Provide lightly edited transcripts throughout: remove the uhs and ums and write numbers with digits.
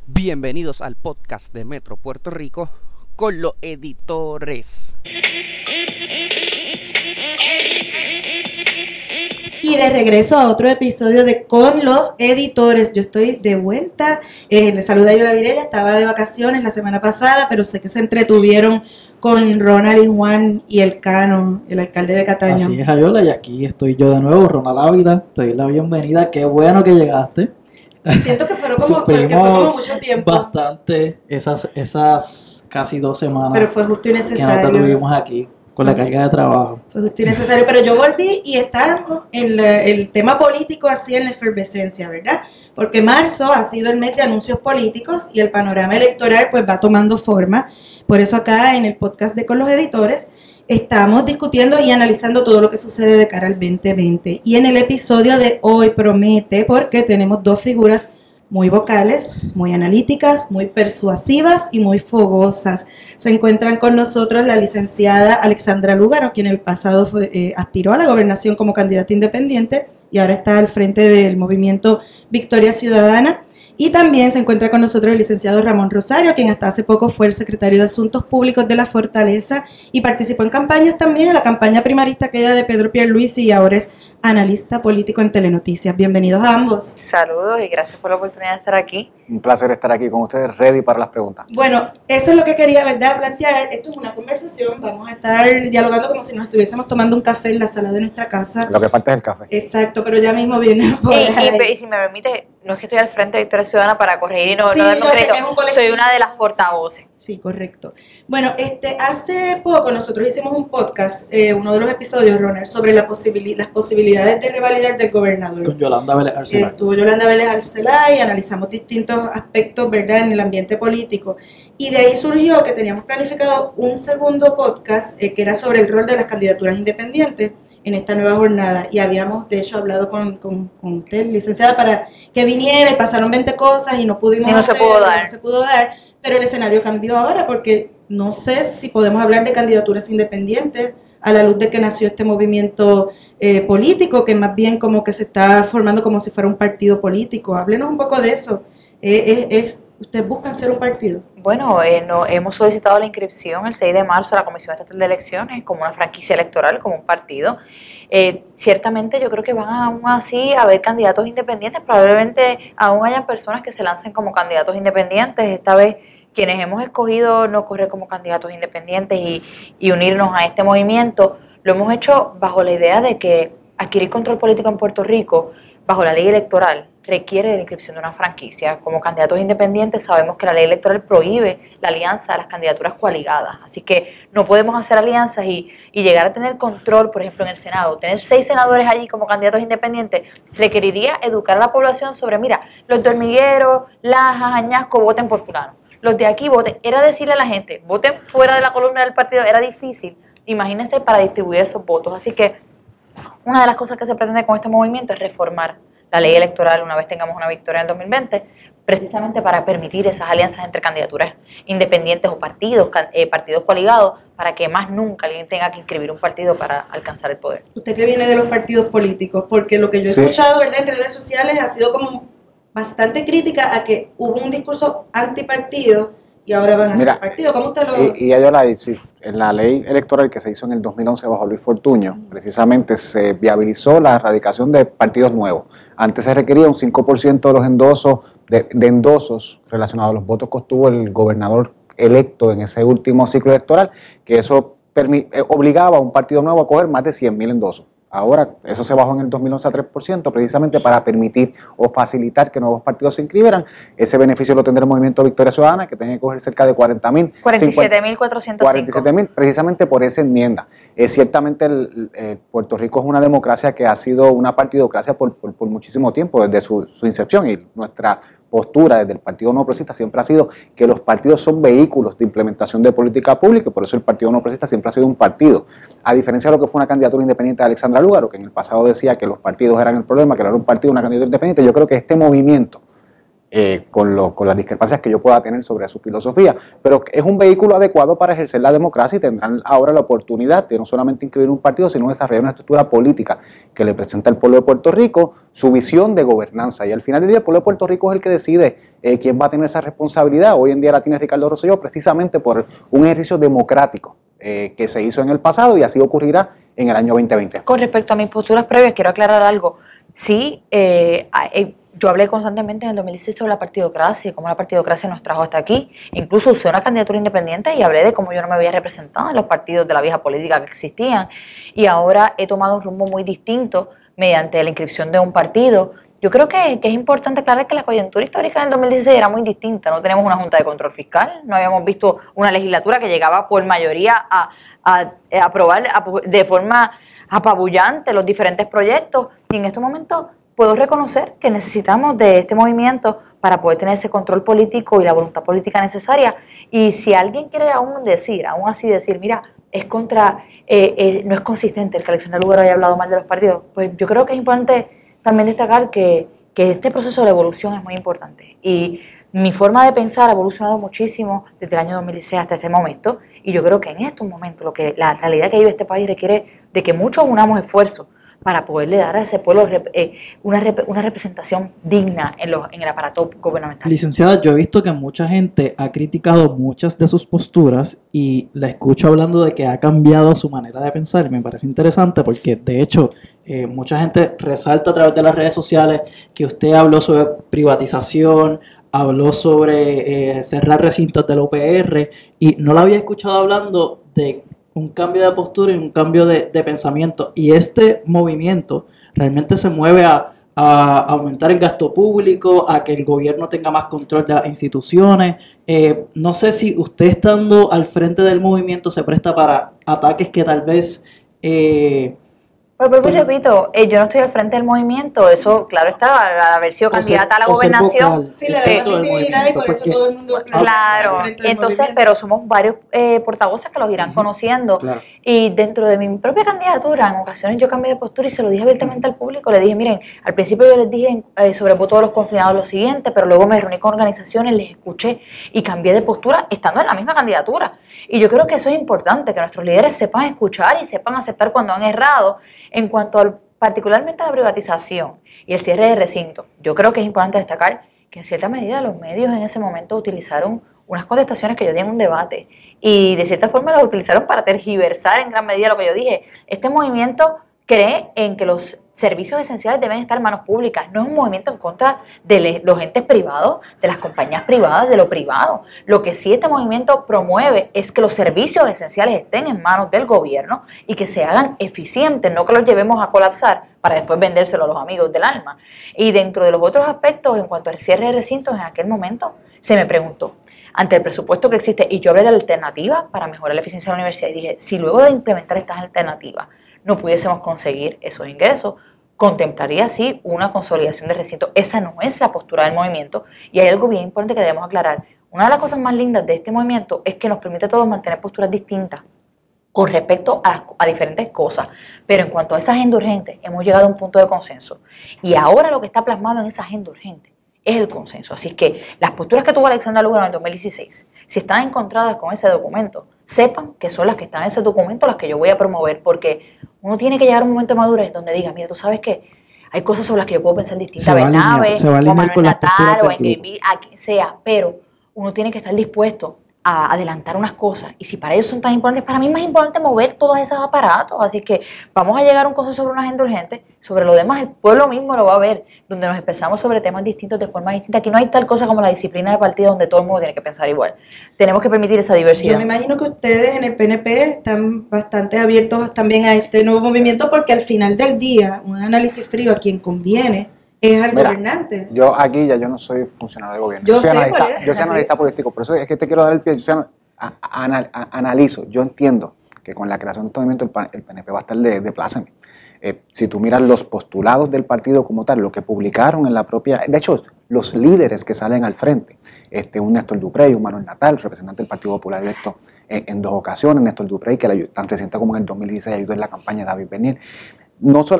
Bienvenidos al podcast de Metro Puerto Rico con los editores. Y de regreso a otro episodio de Con los Editores. Yo estoy de vuelta. Les saluda Yola Virella. Estaba de vacaciones la semana pasada, pero sé que se entretuvieron con Ronald y Juan y el Cano, el alcalde de Cataño. Así es, Ayola, y aquí estoy yo de nuevo, Ronald Ávila. Te doy la bienvenida. Qué bueno que llegaste. Siento que fue como mucho tiempo. Bastante esas casi 2 semanas. Pero fue justo y necesario. Que no te tuvimos aquí con la carga de trabajo. Fue justo y necesario, pero yo volví y estamos en el tema político así en la efervescencia, ¿verdad? Porque marzo ha sido el mes de anuncios políticos y el panorama electoral pues va tomando forma. Por eso acá en el podcast de Con los Editores estamos discutiendo y analizando todo lo que sucede de cara al 2020. Y en el episodio de hoy promete porque tenemos 2 figuras muy vocales, muy analíticas, muy persuasivas y muy fogosas. Se encuentran con nosotros la licenciada Alexandra Lúgaro, quien en el pasado aspiró a la gobernación como candidata independiente y ahora está al frente del movimiento Victoria Ciudadana. Y también se encuentra con nosotros el licenciado Ramón Rosario, quien hasta hace poco fue el secretario de Asuntos Públicos de la Fortaleza y participó en campañas también, en la campaña primarista aquella de Pedro Pierluisi, y ahora es analista político en Telenoticias. Bienvenidos a ambos. Saludos y gracias por la oportunidad de estar aquí. Un placer estar aquí con ustedes, ready para las preguntas. Bueno, eso es lo que quería, ¿verdad?, plantear. Esto es una conversación, vamos a estar dialogando como si nos estuviésemos tomando un café en la sala de nuestra casa. Lo que falta es el café. Exacto, pero ya mismo viene por y si me permite, no es que estoy al frente de Victoria Ciudadana para corregir y no darme un crédito, soy una de las portavoces. Sí, correcto. Bueno, hace poco nosotros hicimos un podcast, uno de los episodios, Ronald, sobre las posibilidades de revalidar del gobernador. Con Yolanda Vélez Arcelay. Estuvo Yolanda Vélez Arcelay, analizamos distintos aspectos, ¿verdad?, en el ambiente político. Y de ahí surgió que teníamos planificado un segundo podcast que era sobre el rol de las candidaturas independientes en esta nueva jornada. Y habíamos, de hecho, hablado con usted, licenciada, para que viniera y pasaron 20 cosas y no pudimos no se pudo dar. Pero el escenario cambió ahora porque no sé si podemos hablar de candidaturas independientes a la luz de que nació este movimiento político, que más bien como que se está formando como si fuera un partido político. Háblenos un poco de eso. ¿Ustedes buscan ser un partido? Bueno, hemos solicitado la inscripción el 6 de marzo a la Comisión Estatal de Elecciones como una franquicia electoral, como un partido. Ciertamente yo creo que van aún así a haber candidatos independientes, probablemente aún hayan personas que se lancen como candidatos independientes. Esta vez quienes hemos escogido no correr como candidatos independientes y unirnos a este movimiento, lo hemos hecho bajo la idea de que adquirir control político en Puerto Rico, bajo la ley electoral, requiere de la inscripción de una franquicia. Como candidatos independientes sabemos que la ley electoral prohíbe la alianza de las candidaturas coaligadas, así que no podemos hacer alianzas y llegar a tener control, por ejemplo, en el Senado. Tener 6 senadores allí como candidatos independientes requeriría educar a la población sobre, mira, los de Hormiguero, Lajas, Añasco, voten por fulano. Los de aquí voten. Era decirle a la gente, voten fuera de la columna del partido. Era difícil, imagínense, para distribuir esos votos. Así que una de las cosas que se pretende con este movimiento es reformar la ley electoral una vez tengamos una victoria en el 2020, precisamente para permitir esas alianzas entre candidaturas independientes o partidos coaligados, para que más nunca alguien tenga que inscribir un partido para alcanzar el poder. Usted que viene de los partidos políticos, porque lo que yo he escuchado, ¿verdad?, en redes sociales ha sido como bastante crítica a que hubo un discurso antipartido y ahora van a ser partido. ¿Cómo usted lo...? Y sí, en la ley electoral que se hizo en el 2011 bajo Luis Fortuño, precisamente se viabilizó la erradicación de partidos nuevos. Antes se requería un 5% de los endosos, de endosos relacionados a los votos que obtuvo el gobernador electo en ese último ciclo electoral, que eso obligaba a un partido nuevo a coger más de 100,000 endosos. Ahora, eso se bajó en el 2011 a 3%, precisamente para permitir o facilitar que nuevos partidos se inscribieran. Ese beneficio lo tendrá el Movimiento Victoria Ciudadana, que tenía que coger cerca de 40,000. 47,405. 47,000, precisamente por esa enmienda. Ciertamente Puerto Rico es una democracia que ha sido una partidocracia por muchísimo tiempo, desde su incepción, y nuestra postura desde el Partido No Progresista siempre ha sido que los partidos son vehículos de implementación de política pública, y por eso el Partido No Progresista siempre ha sido un partido, a diferencia de lo que fue una candidatura independiente de Alexandra Lúgaro, que en el pasado decía que los partidos eran el problema, que no era un partido, una candidatura independiente. Yo creo que este movimiento con las discrepancias que yo pueda tener sobre su filosofía, pero es un vehículo adecuado para ejercer la democracia y tendrán ahora la oportunidad de no solamente inscribir un partido, sino desarrollar una estructura política que le presenta al pueblo de Puerto Rico su visión de gobernanza. Y al final del día el pueblo de Puerto Rico es el que decide quién va a tener esa responsabilidad. Hoy en día la tiene Ricardo Rosselló precisamente por un ejercicio democrático que se hizo en el pasado y así ocurrirá en el año 2020. Con respecto a mis posturas previas, quiero aclarar algo. Sí, yo hablé constantemente en el 2016 sobre la partidocracia y cómo la partidocracia nos trajo hasta aquí. Incluso usé una candidatura independiente y hablé de cómo yo no me había representado en los partidos de la vieja política que existían. Y ahora he tomado un rumbo muy distinto mediante la inscripción de un partido. Yo creo que es importante aclarar que la coyuntura histórica del 2016 era muy distinta. No tenemos una Junta de Control Fiscal, no habíamos visto una legislatura que llegaba por mayoría a aprobar de forma apabullante los diferentes proyectos. Y en estos momentos puedo reconocer que necesitamos de este movimiento para poder tener ese control político y la voluntad política necesaria. Y si alguien quiere aún así decir, mira, no es consistente el que Alexandra Lúgaro haya hablado mal de los partidos, pues yo creo que es importante también destacar que este proceso de evolución es muy importante. Y mi forma de pensar ha evolucionado muchísimo desde el año 2016 hasta este momento. Y yo creo que en estos momentos la realidad que vive este país requiere de que muchos unamos esfuerzos para poderle dar a ese pueblo una representación digna en el aparato gubernamental. Licenciada, yo he visto que mucha gente ha criticado muchas de sus posturas y la escucho hablando de que ha cambiado su manera de pensar y me parece interesante porque de hecho mucha gente resalta a través de las redes sociales que usted habló sobre privatización, habló sobre cerrar recintos del OPR y no la había escuchado hablando de un cambio de postura y un cambio de pensamiento. Y este movimiento realmente se mueve a aumentar el gasto público, a que el gobierno tenga más control de las instituciones. No sé si usted estando al frente del movimiento se presta para ataques que tal vez... Pues repito, yo no estoy al frente del movimiento, eso claro está, al haber sido candidata a la gobernación. Sí, le da visibilidad y por eso todo el mundo... Claro, entonces, pero somos varios portavoces que los irán conociendo. Claro. Y dentro de mi propia candidatura, en ocasiones yo cambié de postura y se lo dije abiertamente al público. Le dije, miren, al principio yo les dije sobre el voto de los confinados lo siguiente, pero luego me reuní con organizaciones, les escuché y cambié de postura estando en la misma candidatura. Y yo creo que eso es importante, que nuestros líderes sepan escuchar y sepan aceptar cuando han errado. En cuanto particularmente a la privatización y el cierre de recintos, yo creo que es importante destacar que en cierta medida los medios en ese momento utilizaron unas contestaciones que yo di en un debate y de cierta forma las utilizaron para tergiversar en gran medida lo que yo dije. Este movimiento cree en que los servicios esenciales deben estar en manos públicas. No es un movimiento en contra de los entes privados, de las compañías privadas, de lo privado. Lo que sí este movimiento promueve es que los servicios esenciales estén en manos del gobierno y que se hagan eficientes, no que los llevemos a colapsar para después vendérselo a los amigos del alma. Y dentro de los otros aspectos, en cuanto al cierre de recintos, en aquel momento se me preguntó, ante el presupuesto que existe, y yo hablé de alternativas para mejorar la eficiencia de la universidad, y dije, si luego de implementar estas alternativas no pudiésemos conseguir esos ingresos, contemplaría así una consolidación de recintos. Esa no es la postura del movimiento y hay algo bien importante que debemos aclarar. Una de las cosas más lindas de este movimiento es que nos permite a todos mantener posturas distintas con respecto a diferentes cosas, pero en cuanto a esa agenda urgente hemos llegado a un punto de consenso y ahora lo que está plasmado en esa agenda urgente es el consenso. Así que las posturas que tuvo Alexandra Lúgaro en el 2016, si están encontradas con ese documento, sepan que son las que están en ese documento las que yo voy a promover, porque uno tiene que llegar a un momento de madurez donde diga, mira, tú sabes que hay cosas sobre las que yo puedo pensar distintas, a Bernabe, o a Manuel Natal, o a Ingrid, a quien sea, pero uno tiene que estar dispuesto a adelantar unas cosas, y si para ellos son tan importantes, para mí es más importante mover todos esos aparatos, así que vamos a llegar a un consenso sobre una agenda urgente, sobre lo demás el pueblo mismo lo va a ver, donde nos expresamos sobre temas distintos de forma distinta. Aquí no hay tal cosa como la disciplina de partido donde todo el mundo tiene que pensar igual, tenemos que permitir esa diversidad. Yo me imagino que ustedes en el PNP están bastante abiertos también a este nuevo movimiento, porque al final del día, un análisis frío a quien conviene es al gobernante. Yo aquí ya yo no soy funcionario de gobierno. Yo soy analista político, por eso es que te quiero dar el pie. Yo analizo, yo entiendo que con la creación de este movimiento el PNP va a estar de pláceme. Si tú miras los postulados del partido como tal, lo que publicaron en la propia, de hecho, los líderes que salen al frente, un Néstor Duprey, un Manuel Natal, representante del Partido Popular electo en 2 ocasiones, Néstor Duprey, que tan reciente como en el 2016 ayudó en la campaña de David Bernier, no solo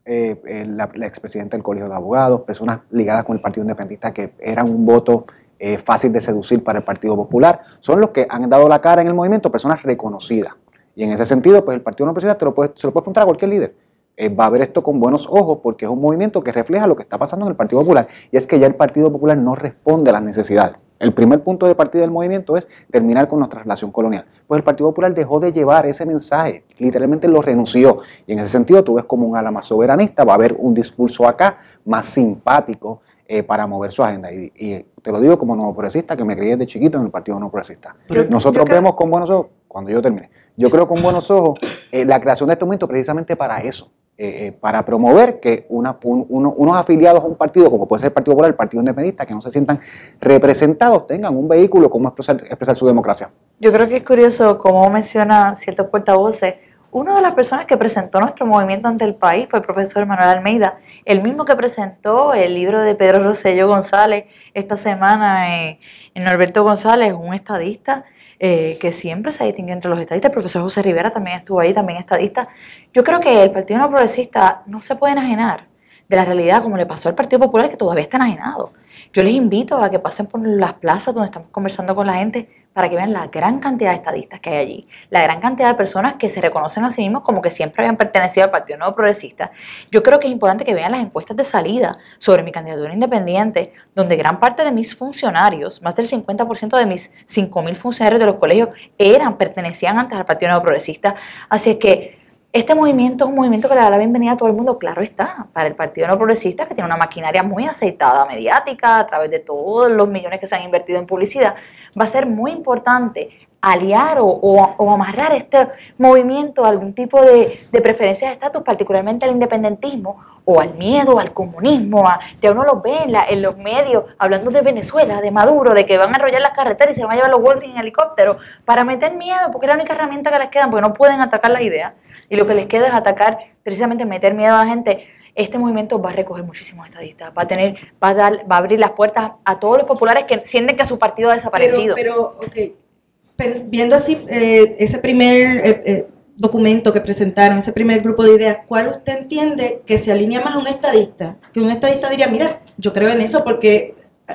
la expresidenta del Colegio de Abogados, personas ligadas con el Partido Independentista que eran un voto fácil de seducir para el Partido Popular. Son los que han dado la cara en el movimiento, personas reconocidas. Y en ese sentido, pues el Partido No Progresista se lo puedes preguntar a cualquier líder. Va a ver esto con buenos ojos porque es un movimiento que refleja lo que está pasando en el Partido Popular. Y es que ya el Partido Popular no responde a las necesidades. El primer punto de partida del movimiento es terminar con nuestra relación colonial. Pues el Partido Popular dejó de llevar ese mensaje, literalmente lo renunció. Y en ese sentido tú ves como un ala más soberanista, va a haber un discurso acá más simpático para mover su agenda. Y te lo digo como nuevo progresista, que me crié de chiquito en el Partido No Progresista. Nosotros vemos con buenos ojos, cuando yo termine, yo creo con buenos ojos la creación de este movimiento precisamente para eso. Para promover que unos afiliados a un partido, como puede ser el Partido Popular, el Partido Independentista, que no se sientan representados, tengan un vehículo como expresar su democracia. Yo creo que es curioso cómo menciona ciertos portavoces. Una de las personas que presentó nuestro movimiento ante el país fue el profesor Manuel Almeida, el mismo que presentó el libro de Pedro Rosselló González esta semana en Norberto González, un estadista que siempre se distinguió entre los estadistas. El profesor José Rivera también estuvo ahí, también estadista. Yo creo que el Partido No Progresista no se puede enajenar de la realidad como le pasó al Partido Popular, que todavía está enajenado. Yo les invito a que pasen por las plazas donde estamos conversando con la gente para que vean la gran cantidad de estadistas que hay allí, la gran cantidad de personas que se reconocen a sí mismos como que siempre habían pertenecido al Partido Nuevo Progresista. Yo creo que es importante que vean las encuestas de salida sobre mi candidatura independiente, donde gran parte de mis funcionarios, más del 50% de mis 5.000 funcionarios de los colegios pertenecían antes al Partido Nuevo Progresista. Así es que este movimiento es un movimiento que le da la bienvenida a todo el mundo, claro está, para el Partido No Progresista, que tiene una maquinaria muy aceitada mediática a través de todos los millones que se han invertido en publicidad. Va a ser muy importante aliar o amarrar este movimiento a algún tipo de preferencia de estatus, particularmente al independentismo, o al miedo, al comunismo. Ya uno los ve en los medios hablando de Venezuela, de Maduro, de que van a arrollar las carreteras y se van a llevar los Walgreens en helicóptero para meter miedo, porque es la única herramienta que les queda, porque no pueden atacar las ideas. Y lo que les queda es atacar, precisamente meter miedo a la gente. Este movimiento va a recoger muchísimos estadistas, va a abrir las puertas a todos los populares que sienten que su partido ha desaparecido. Viendo así ese primer documento que presentaron, ese primer grupo de ideas, ¿cuál usted entiende que se alinea más a un estadista? Que un estadista diría, mira, yo creo en eso porque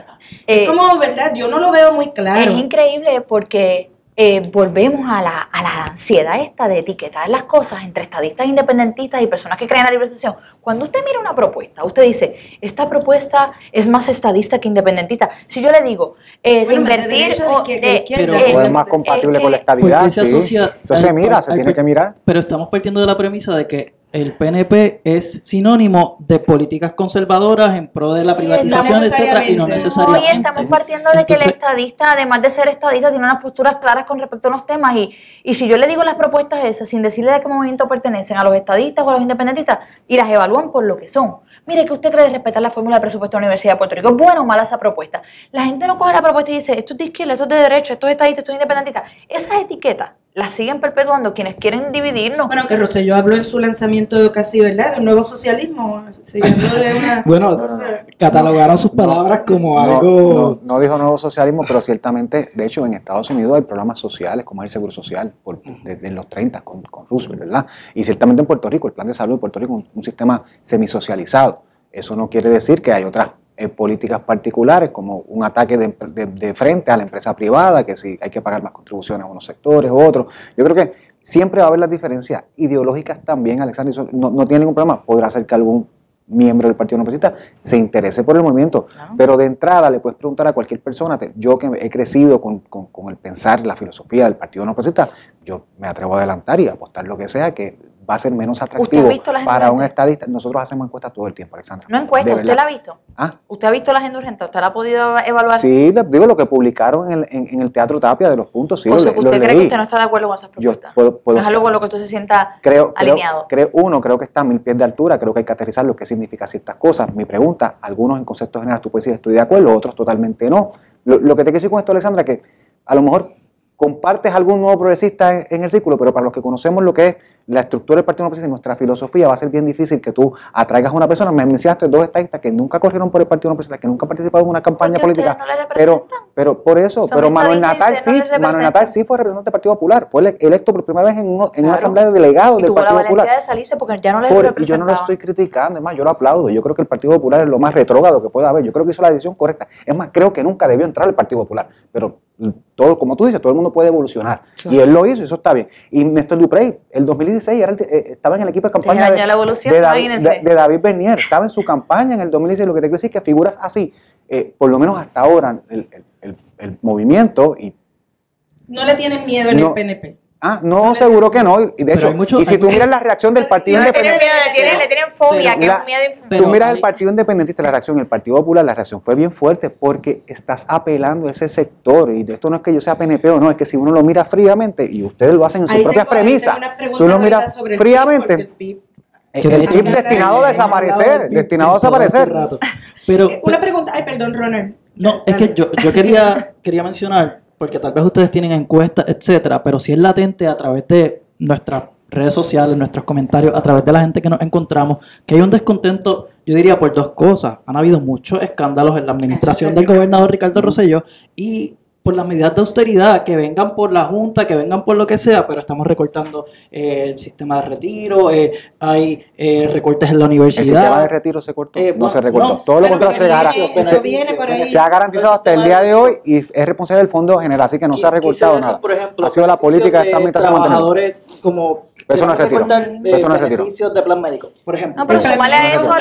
es como, ¿verdad? Yo no lo veo muy claro. Es increíble porque volvemos a la ansiedad esta de etiquetar las cosas entre estadistas independentistas y personas que creen en la libre asociación. Cuando usted mira una propuesta, usted dice, esta propuesta es más estadista que independentista. Si yo le digo, reinvertir pero es más compatible con la estadidad, sí. Eso se mira, se tiene que mirar. Pero estamos partiendo de la premisa de que el PNP es sinónimo de políticas conservadoras en pro de la privatización, etcétera, y no necesariamente. Hoy estamos partiendo de que el estadista, además de ser estadista, tiene unas posturas claras con respecto a unos temas, y si yo le digo las propuestas esas, sin decirle de qué movimiento pertenecen, a los estadistas o a los independentistas, y las evalúan por lo que son. Mire, ¿qué usted cree de respetar la fórmula de presupuesto de la Universidad de Puerto Rico? ¿Es buena o mala esa propuesta? La gente no coge la propuesta y dice, esto es de izquierda, esto es de derecha, esto es estadista, esto es independentista. Esas etiquetas las siguen perpetuando quienes quieren dividirnos. Bueno, que Rosselló habló en su lanzamiento casi, ¿verdad? De un nuevo socialismo. Se habló de una... Bueno, catalogaron sus palabras como algo... No dijo nuevo socialismo, pero ciertamente, de hecho, en Estados Unidos hay programas sociales, como es el Seguro Social, desde los 30 con Roosevelt, ¿verdad? Y ciertamente en Puerto Rico, el Plan de Salud de Puerto Rico es un sistema semisocializado. Eso no quiere decir que hay otras políticas particulares como un ataque de frente a la empresa privada, que si hay que pagar más contribuciones a unos sectores u otros. Yo creo que siempre va a haber las diferencias ideológicas también, Alexandra, no tiene ningún problema. Podrá ser que algún miembro del Partido No Progresista se interese por el movimiento, pero de entrada le puedes preguntar a cualquier persona, yo que he crecido con el pensar, la filosofía del Partido No Progresista, yo me atrevo a adelantar y a apostar lo que sea, que va a ser menos atractivo para un estadista. Nosotros hacemos encuestas todo el tiempo, Alexandra. ¿No encuestas? ¿Usted la ha visto? ¿Usted ha visto la agenda urgente? ¿Usted la ha podido evaluar? Sí, digo lo que publicaron en el Teatro Tapia de los puntos. Sí, o sea, ¿usted cree que usted no está de acuerdo con esas propuestas? ¿No es algo con lo que usted se sienta alineado? Creo que está a 1000 pies de altura, creo que hay que aterrizar lo que significa ciertas cosas. Mi pregunta, algunos en conceptos generales tú puedes decir estoy de acuerdo, otros totalmente no. Lo que te quiero decir con esto, Alexandra, que a lo mejor compartes algún nuevo progresista en el círculo, pero para los que conocemos lo que es la estructura del Partido Nuevo Progresista y nuestra filosofía, va a ser bien difícil que tú atraigas a una persona. Me mencionaste dos estadistas que nunca corrieron por el Partido Nuevo Progresista, que nunca participaron en una campaña política. No le representan. Pero por eso, Son pero Manuel estadistas y Natal ustedes no les sí fue representante del Partido Popular, fue electo por primera vez en una Claro. asamblea de delegados Y del tuvo la Partido valentía Popular. de salirse porque ya no les Y yo no representaba. lo estoy criticando, es más, yo lo aplaudo. Yo creo que el Partido Popular es lo más retrógrado que pueda haber. Yo creo que hizo la decisión correcta. Es más, creo que nunca debió entrar el Partido Popular. Pero todo, como tú dices, todo el mundo puede evolucionar. Y él lo hizo, y eso está bien. Y Néstor Duprey, el 2016, estaba en el equipo de campaña año la evolución, imagínense. de David Bernier. Estaba en su campaña en el 2016. Lo que te quiero decir es que figuras así, por lo menos hasta ahora, el movimiento y No le tienen miedo en el PNP. no, seguro que no. Y de hecho, si tú miras la reacción del Partido Le tienen Independiente, miedo, le tienen fobia, que es un miedo tú miras el Partido Independentista, la reacción, el Partido Popular, la reacción fue bien fuerte porque estás apelando a ese sector. Y de esto no es que yo sea PNP o no, es que si uno lo mira fríamente, y ustedes lo hacen en sus propias premisas, si uno mira fríamente, el PIB destinado a desaparecer, Pero, una pregunta, perdón, Ronald. No, es que yo quería mencionar, porque tal vez ustedes tienen encuestas, etcétera, pero sí es latente a través de nuestras redes sociales, nuestros comentarios, a través de la gente que nos encontramos, que hay un descontento, yo diría, por dos cosas. Han habido muchos escándalos en la administración del gobernador Ricardo Rosselló y por las medidas de austeridad, que vengan por la Junta, que vengan por lo que sea, pero estamos recortando el sistema de retiro, hay recortes en la universidad. ¿El sistema de retiro se cortó? No se recortó. No, todo lo contrario, se ha garantizado hasta el día de hoy y es responsable del Fondo General, así que no se ha recortado nada. Por ejemplo, ha sido la política de esta administración trabajadores como eso no es retiro. Eso no es beneficios de plan médico, por ejemplo. No, pero súmale a eso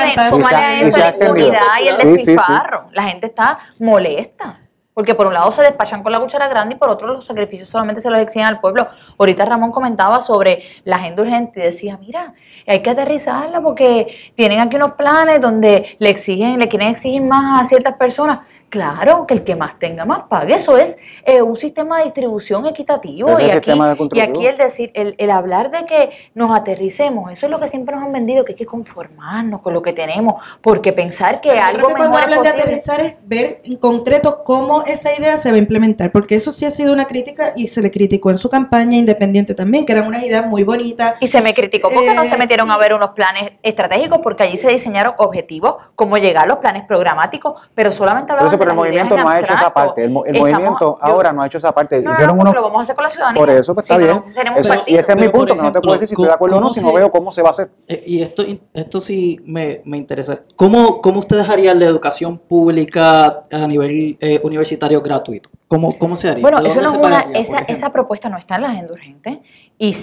la impunidad y el despilfarro. La gente está molesta. Porque por un lado se despachan con la cuchara grande y por otro los sacrificios solamente se los exigen al pueblo. Ahorita Ramón comentaba sobre la agenda urgente y decía, mira, hay que aterrizarla porque tienen aquí unos planes donde le quieren exigir más a ciertas personas. Claro, que el que más tenga más pague. Eso es un sistema de distribución equitativo. Y aquí el decir, el hablar de que nos aterricemos, eso es lo que siempre nos han vendido, que hay que conformarnos con lo que tenemos, porque pensar que algo mejor cuando hablan es posible. de aterrizar es ver en concreto cómo esa idea se va a implementar, porque eso sí ha sido una crítica y se le criticó en su campaña independiente también, que eran unas ideas muy bonitas. Y se me criticó porque no se metieron a ver unos planes estratégicos, porque allí se diseñaron objetivos, cómo llegar a los planes programáticos, pero solamente hablaban pero el movimiento no ha hecho esa parte. El movimiento ahora no ha hecho esa parte. No, porque lo vamos a hacer con la ciudadanía. Por eso, pues está bien. Y ese es mi punto, que no te puedo decir si estoy de acuerdo o no, si no veo cómo se va a hacer. Y esto sí me interesa. ¿Cómo ustedes harían la educación pública a nivel universitario gratuito? ¿Cómo se haría? Bueno, eso no es esa propuesta no está en la agenda urgente. Y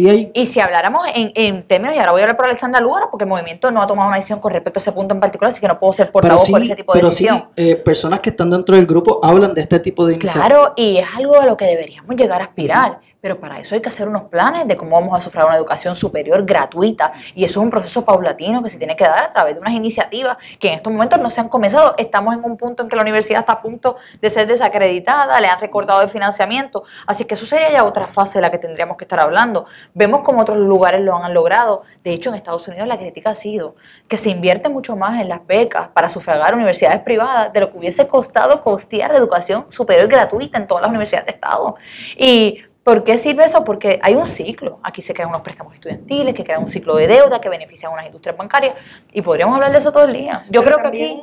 si habláramos en términos, y ahora voy a hablar por Alexandra Lúgaro, porque el movimiento no ha tomado una decisión con respecto a ese punto en particular, así que no puedo ser portavoz por ese tipo de decisión. Personas que están dentro del grupo hablan de este tipo de iniciativas. Claro, y es algo a lo que deberíamos llegar a aspirar. Pero para eso hay que hacer unos planes de cómo vamos a sufragar una educación superior gratuita. Y eso es un proceso paulatino que se tiene que dar a través de unas iniciativas que en estos momentos no se han comenzado. Estamos en un punto en que la universidad está a punto de ser desacreditada, le han recortado el financiamiento. Así que eso sería ya otra fase de la que tendríamos que estar hablando. Vemos cómo otros lugares lo han logrado. De hecho, en Estados Unidos la crítica ha sido que se invierte mucho más en las becas para sufragar universidades privadas de lo que hubiese costado costear la educación superior gratuita en todas las universidades de Estado. Y ¿por qué sirve eso? Porque hay un ciclo. Aquí se crean unos préstamos estudiantiles, que crean un ciclo de deuda, que benefician a unas industrias bancarias, y podríamos hablar de eso todo el día. Yo creo que aquí...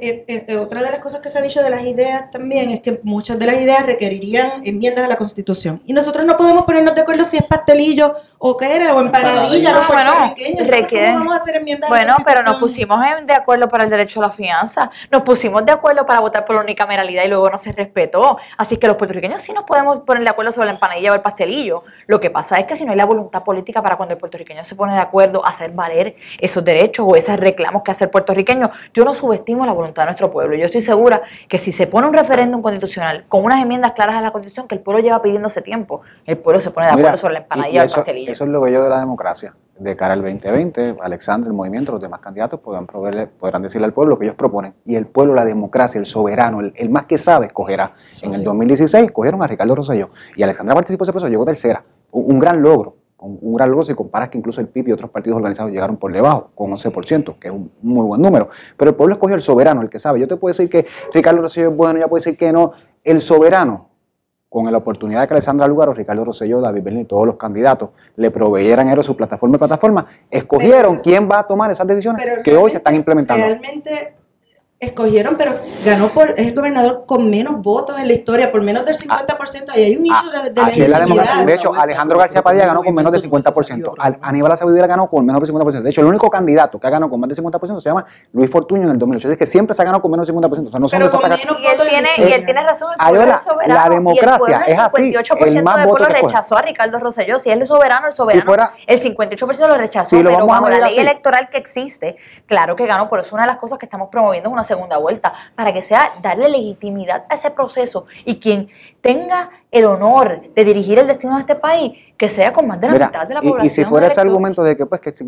Otra de las cosas que se ha dicho de las ideas también es que muchas de las ideas requerirían enmiendas a la Constitución. Y nosotros no podemos ponernos de acuerdo si es pastelillo o qué era, o empanadilla, los puertorriqueños. ¿Cómo vamos a hacer enmiendas a la Constitución? Pero nos pusimos de acuerdo para el derecho a la fianza, nos pusimos de acuerdo para votar por la unicameralidad y luego no se respetó. Así que los puertorriqueños sí nos podemos poner de acuerdo sobre la empanadilla o el pastelillo. Lo que pasa es que si no hay la voluntad política para cuando el puertorriqueño se pone de acuerdo a hacer valer esos derechos o esos reclamos que hace el puertorriqueño, yo no subestimo la voluntad de nuestro pueblo. Yo estoy segura que si se pone un referéndum constitucional con unas enmiendas claras a la Constitución que el pueblo lleva pidiendo hace tiempo, el pueblo se pone de acuerdo sobre la empanadilla o el pastelillo. Eso es lo bello de la democracia. De cara al 2020, Alexandra, el movimiento, los demás candidatos podrán decirle al pueblo lo que ellos proponen. Y el pueblo, la democracia, el soberano, el más que sabe, escogerá. En el 2016 escogieron a Ricardo Rosselló. Y Alexandra participó de ese proceso, llegó tercera. Un gran logro. Un gran logro si comparas que incluso el PIB y otros partidos organizados llegaron por debajo, con 11%, que es un muy buen número. Pero el pueblo escogió el soberano, el que sabe. Yo te puedo decir que Ricardo Rosselló es bueno, ya puedo decir que no. El soberano con la oportunidad de que Alessandra Lúgaro, Ricardo Rosselló, David Bernier y todos los candidatos le proveyeran ellos su plataforma, escogieron quién va a tomar esas decisiones que hoy se están implementando. Realmente escogieron, pero es el gobernador con menos votos en la historia, por menos del 50%. Ahí hay un issue de así es la democracia. legitimidad. De hecho, Alejandro García Padilla ganó con menos del 50%. Aníbal Acevedo ganó con menos del 50%. De hecho, el único candidato que ha ganado con más del 50% se llama Luis Fortuño en el 2008. Es que siempre se ha ganado con menos del 50%. O sea, no son Pero esas con sacas- menos Y él votos en la tiene, historia. y él tiene razón, el pueblo Ayola, es soberano. la democracia y el es así, pueblo, el 58% el más del votos pueblo que coge. rechazó a Ricardo Rosselló. Si él es soberano, el soberano, Si fuera- el 58% lo rechazó, si lo pero vamos a bajo la medir ley así. electoral que existe, claro que ganó. Por eso una de las cosas que estamos promoviendo es una segunda vuelta, para que sea darle legitimidad a ese proceso, y quien tenga el honor de dirigir el destino de este país, que sea con más de la Mira, mitad de la población. y si fuera ese electo. argumento de que pues que el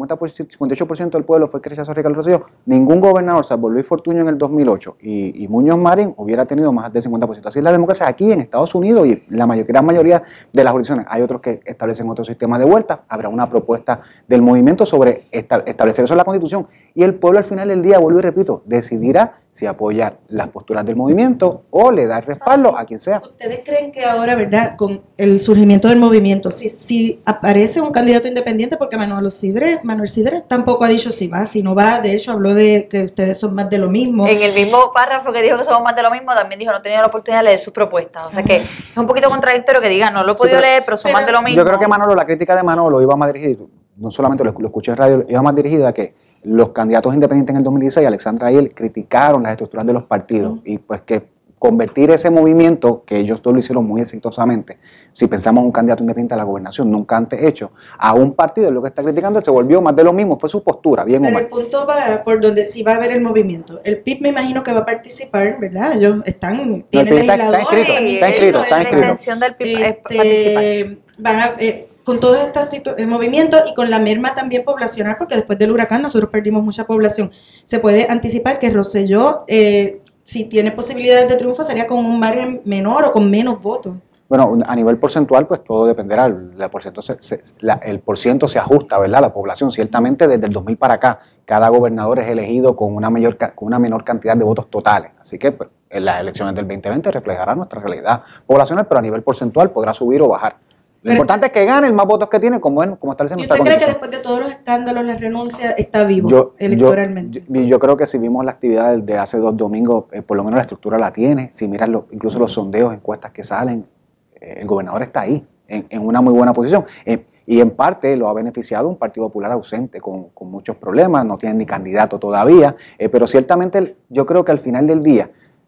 58% del pueblo fue el que rechazó a Ricardo Rosselló, ningún gobernador, salvo Luis Fortuño en el 2008 y Muñoz Marín, hubiera tenido más del 50%. Así es la democracia aquí en Estados Unidos y la gran mayoría de las jurisdicciones. Hay otros que establecen otro sistema de vuelta. Habrá una propuesta del movimiento sobre establecer eso en la Constitución. Y el pueblo al final del día, vuelvo y repito, decidirá si apoyar las posturas del movimiento o le da respaldo a quien sea. ¿Ustedes creen que ahora, verdad, con el surgimiento del movimiento, si aparece un candidato independiente, porque Manuel Sidre tampoco ha dicho si va, si no va, de hecho habló de que ustedes son más de lo mismo? En el mismo párrafo que dijo que somos más de lo mismo, también dijo no tenía la oportunidad de leer sus propuestas. O sea que es un poquito contradictorio que diga no lo he podido leer, pero son más de lo mismo. Yo creo que Manolo, la crítica de Manolo iba más dirigida, no solamente lo escuché en radio, iba más dirigida a que los candidatos independientes en el 2016, Alexandra y él, criticaron las estructuras de los partidos y pues que convertir ese movimiento, que ellos dos lo hicieron muy exitosamente, si pensamos en un candidato independiente a la gobernación, nunca antes hecho, a un partido, lo que está criticando, se volvió más de lo mismo, fue su postura, bien o Pero mal. el punto va por donde sí va a haber el movimiento. El PIB me imagino que va a participar, ¿verdad? Ellos tienen PIB está legisladores. inscrito, está La inscrito. intención del PIB es participar. Van a, con todos estos movimientos y con la merma también poblacional, porque después del huracán nosotros perdimos mucha población, se puede anticipar que Rosselló, si tiene posibilidades de triunfo, sería con un margen menor o con menos votos. Bueno, a nivel porcentual, pues todo dependerá. El porciento se ajusta, ¿verdad? La población, ciertamente desde el 2000 para acá, cada gobernador es elegido con una menor cantidad de votos totales. Así que pues, en las elecciones del 2020 reflejará nuestra realidad poblacional, pero a nivel porcentual podrá subir o bajar. Lo importante es que gane el más votos que tiene, como establece ¿Y nuestra usted cree que Constitución. después de todos los escándalos, la renuncia está vivo electoralmente? Yo creo que si vimos la actividad de hace 2 domingos, por lo menos la estructura la tiene. Si miras incluso los sondeos, encuestas que salen, el gobernador está ahí, en una muy buena posición. Y en parte lo ha beneficiado un Partido Popular ausente, con muchos problemas, no tiene ni candidato todavía. Pero ciertamente yo creo que al final del día,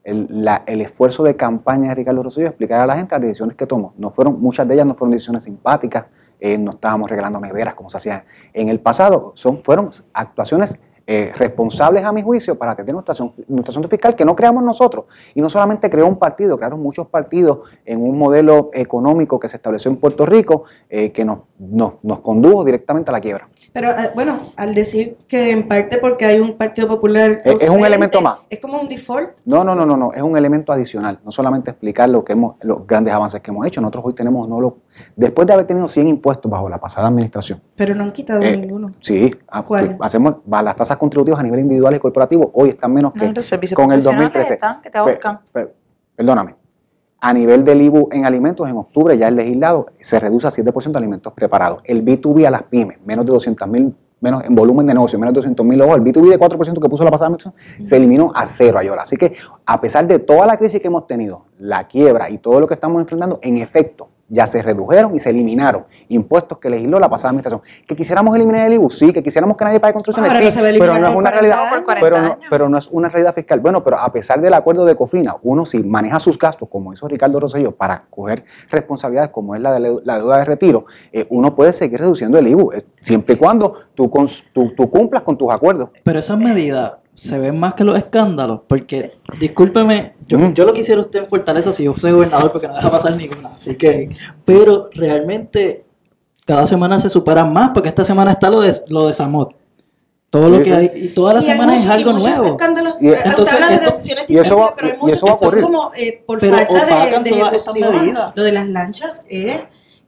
el esfuerzo de campaña de Ricardo Rosselló es explicar a la gente las decisiones que tomó. Muchas de ellas no fueron decisiones simpáticas, no estábamos regalando neveras como se hacía en el pasado, fueron actuaciones responsables a mi juicio para atender nuestra asunto fiscal que no creamos nosotros. Y no solamente creó un partido, crearon muchos partidos en un modelo económico que se estableció en Puerto Rico que nos condujo directamente a la quiebra. Pero bueno, al decir que en parte porque hay un Partido Popular es un elemento más. ¿Es como un default? No, es un elemento adicional. No solamente explicar los grandes avances que hemos hecho. Nosotros hoy tenemos, después de haber tenido 100 impuestos bajo la pasada administración. Pero no han quitado ninguno. Sí, ¿Cuál? hacemos las tasas contributivas a nivel individual y corporativo, hoy están menos que Los servicios con el profesionales 2013. están, que te ahorcan. Perdóname. A nivel del IBU en alimentos, en octubre ya el legislado se reduce a 7% de alimentos preparados. El B2B a las pymes, menos de 200,000, menos en volumen de negocio, menos de 200,000 ojos. El B2B de 4% que puso la pasada administración se eliminó a cero ayola. Así que a pesar de toda la crisis que hemos tenido, la quiebra y todo lo que estamos enfrentando, en efecto, ya se redujeron y se eliminaron impuestos que legisló la pasada administración. ¿Que quisiéramos eliminar el IBU? Sí. ¿Que quisiéramos que nadie pague construcciones? Ahora Sí, no se va a eliminar pero no es por una 40 realidad. años. Por 40 años. Pero no es una realidad fiscal. Bueno, pero a pesar del acuerdo de COFINA, uno si maneja sus gastos, como hizo Ricardo Rosselló, para coger responsabilidades como es la deuda de retiro, uno puede seguir reduciendo el IBU, siempre y cuando tú cumplas con tus acuerdos. Pero esas medidas se ven más que los escándalos, porque, discúlpeme, yo lo quisiera usted en Fortaleza si yo soy gobernador, porque no deja pasar ninguna, así que, pero realmente cada semana se superan más, porque esta semana está lo de Samot. Todo lo que hay, y toda la semana es algo muchos nuevo. escándalos, Entonces, usted habla de esto- decisiones y eso difíciles, va- pero hay y muchos eso que va a son ocurrir. como por Pero falta opacan de todas estas ejecución. medidas. Lo de las lanchas es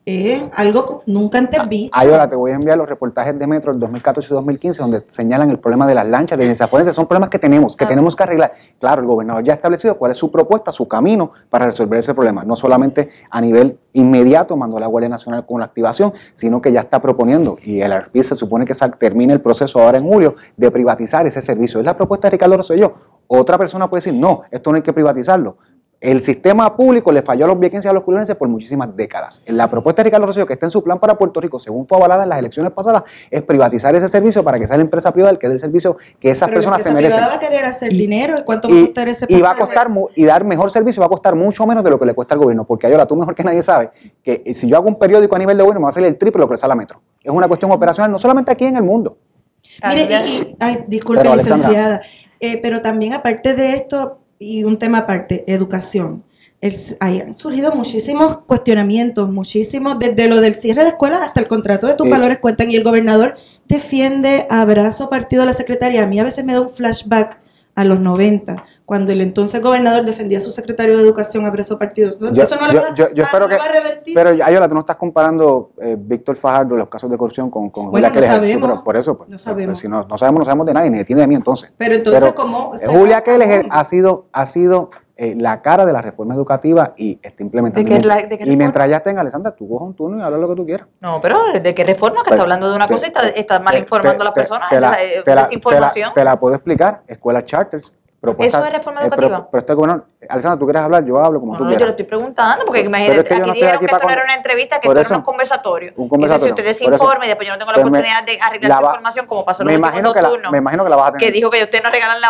es algo nunca antes visto. Ahora te voy a enviar los reportajes de Metro del 2014 y 2015 donde señalan el problema de las lanchas de desaforense. Son problemas que tenemos que arreglar. Claro, el gobernador ya ha establecido cuál es su propuesta, su camino para resolver ese problema. No solamente a nivel inmediato mandó a la Guardia Nacional con la activación, sino que ya está proponiendo, y el ARPI se supone que termine el proceso ahora en julio, de privatizar ese servicio. Es la propuesta de Ricardo Rosselló. Otra persona puede decir, no, esto no hay que privatizarlo. El sistema público le falló a los viequenses y a los culiarenses por muchísimas décadas. La propuesta de Ricardo Rosselló, que está en su plan para Puerto Rico, según fue avalada en las elecciones pasadas, es privatizar ese servicio para que sea la empresa privada el que dé el servicio que esas personas se merecen. La empresa privada va a querer hacer dinero. ¿Cuánto va a costar ese pasaje? Y va a costar, y dar mejor servicio va a costar mucho menos de lo que le cuesta al gobierno. Porque ahora tú mejor que nadie sabe que si yo hago un periódico a nivel de gobierno me va a salir el triple de lo que sale la Metro. Es una cuestión operacional, no solamente aquí en el mundo. Mire, disculpe, pero, licenciada, pero también aparte de esto, y un tema aparte, educación. Han surgido muchísimos cuestionamientos, desde lo del cierre de escuelas hasta el contrato de tus valores cuentan, y el gobernador defiende a brazo partido a la secretaria. A mí a veces me da un flashback a los 90, cuando el entonces gobernador defendía a su secretario de Educación a brazo partido. Eso no le va a revertir. Pero, Ayola, tú no estás comparando Víctor Fajardo, los casos de corrupción con Julia Keller. Pero por eso, pues, no sabemos. Si no sabemos de nadie, ni de ti ni de mí entonces. Pero entonces, ¿cómo? Julia Keller ha sido la cara de la reforma educativa y está implementando. ¿De qué y mientras ya tenga, Alessandra, tú coges un turno y habla lo que tú quieras. No, pero ¿de qué reforma? Que está hablando de una cosa y está mal informando a las personas. Desinformación. Te la puedo explicar. Escuelas charters. ¿Eso es reforma educativa? Pero bueno, Alessandra, tú quieres hablar, yo hablo como tú quieras. Yo lo estoy preguntando, porque imagínate, aquí dijeron que esto no era una entrevista, que esto era un conversatorio. Dice, si usted desinforma y después yo no tengo la oportunidad de arreglar su información, como pasó en los últimos 2 turnos. Me imagino que la vas a tener. Que dijo que ustedes no regalan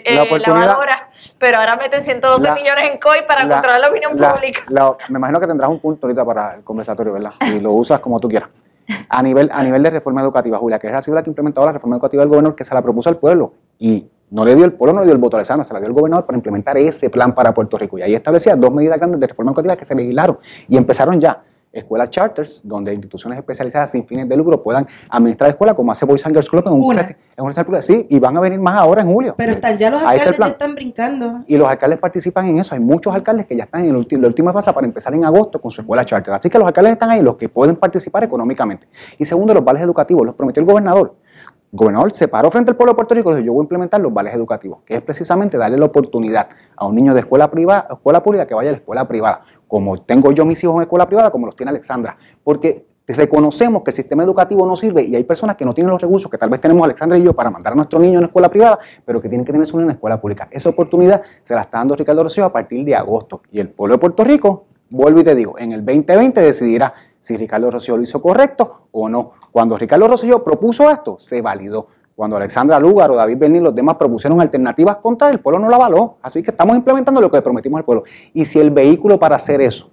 lavadora, pero ahora meten 112 millones en COI para controlar la opinión pública. Me imagino que tendrás un punto ahorita para el conversatorio, ¿verdad? Y lo usas como tú quieras. A nivel de reforma educativa, Julia Keller ha sido la que ha implementado la reforma educativa del gobernador, que se la propuso al pueblo, y no le dio el pueblo, no le dio el voto a Alessandra, se la dio el gobernador para implementar ese plan para Puerto Rico. Y ahí establecía 2 medidas grandes de reforma educativa que se legislaron y empezaron ya. Escuelas charters, donde instituciones especializadas sin fines de lucro puedan administrar escuelas, como hace Boys and Girls Club en un centro. Sí, y van a venir más ahora en julio. Pero ya los alcaldes ya están brincando. Y los alcaldes participan en eso. Hay muchos alcaldes que ya están en la última fase para empezar en agosto con su escuela charter. Así que los alcaldes están ahí, los que pueden participar económicamente. Y segundo, los vales educativos, los prometió el gobernador. El gobernador se paró frente al pueblo de Puerto Rico y dijo, yo voy a implementar los vales educativos, que es precisamente darle la oportunidad a un niño de escuela pública que vaya a la escuela privada, como tengo yo mis hijos en escuela privada, como los tiene Alexandra, porque reconocemos que el sistema educativo no sirve y hay personas que no tienen los recursos que tal vez tenemos Alexandra y yo para mandar a nuestro niño a una escuela privada, pero que tienen que tener su niño en escuela pública. Esa oportunidad se la está dando Ricardo Rosselló a partir de agosto, y el pueblo de Puerto Rico, vuelvo y te digo, en el 2020 decidirá si Ricardo Rosselló lo hizo correcto o no. Cuando Ricardo Rosselló propuso esto, se validó. Cuando Alexandra Lúgaro, David Bernín y los demás propusieron alternativas contra el pueblo no la avaló. Así que estamos implementando lo que le prometimos al pueblo. Y si el vehículo para hacer eso,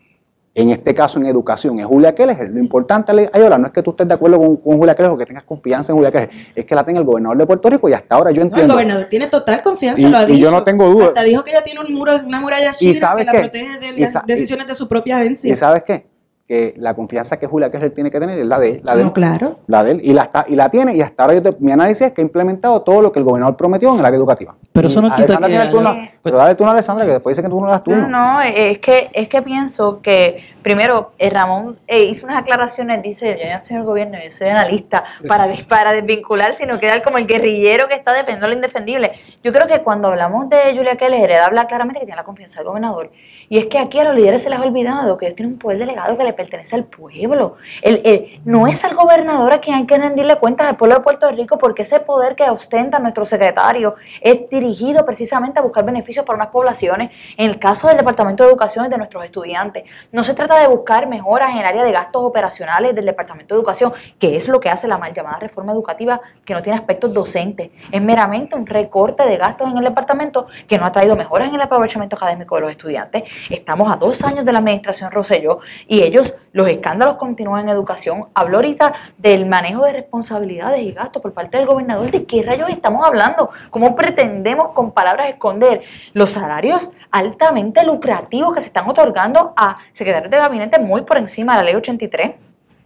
en este caso en educación, es Julia Keller, lo importante, Ayola, no es que tú estés de acuerdo con Julia Keller o que tengas confianza en Julia Keller, es que la tenga el gobernador de Puerto Rico, y hasta ahora yo entiendo. El gobernador tiene total confianza, lo ha dicho. Y yo no tengo duda. Hasta dijo que ella tiene una muralla china que la protege de las decisiones de su propia agencia. ¿Y sabes qué? Que la confianza que Julia Keller tiene que tener es la de él. No, claro. La de él. Y la tiene, y hasta ahora mi análisis es que ha implementado todo lo que el gobernador prometió en el área educativa. Pero eso no quita que... Pero dale el turno a Alessandra, que después dice que tú no das turno. No, es que pienso que, primero, Ramón hizo unas aclaraciones, dice, yo no estoy en el gobierno, yo soy analista, para desvincular, sino quedar como el guerrillero que está defendiendo lo indefendible. Yo creo que cuando hablamos de Julia Keller, él habla claramente que tiene la confianza del gobernador. Y es que aquí a los líderes se les ha olvidado que ellos tienen un poder delegado que le pertenece al pueblo. No es al gobernador a quien hay que rendirle cuentas al pueblo de Puerto Rico, porque ese poder que ostenta nuestro secretario es dirigido precisamente a buscar beneficios para unas poblaciones. En el caso del Departamento de Educación y de nuestros estudiantes, no se trata de buscar mejoras en el área de gastos operacionales del Departamento de Educación, que es lo que hace la mal llamada reforma educativa, que no tiene aspectos docentes. Es meramente un recorte de gastos en el departamento que no ha traído mejoras en el aprovechamiento académico de los estudiantes. Estamos a 2 años de la administración Rosselló y los escándalos continúan en educación. Habló ahorita del manejo de responsabilidades y gastos por parte del gobernador. ¿De qué rayos estamos hablando? ¿Cómo pretendemos con palabras esconder los salarios altamente lucrativos que se están otorgando a secretarios de gabinete muy por encima de la ley 83?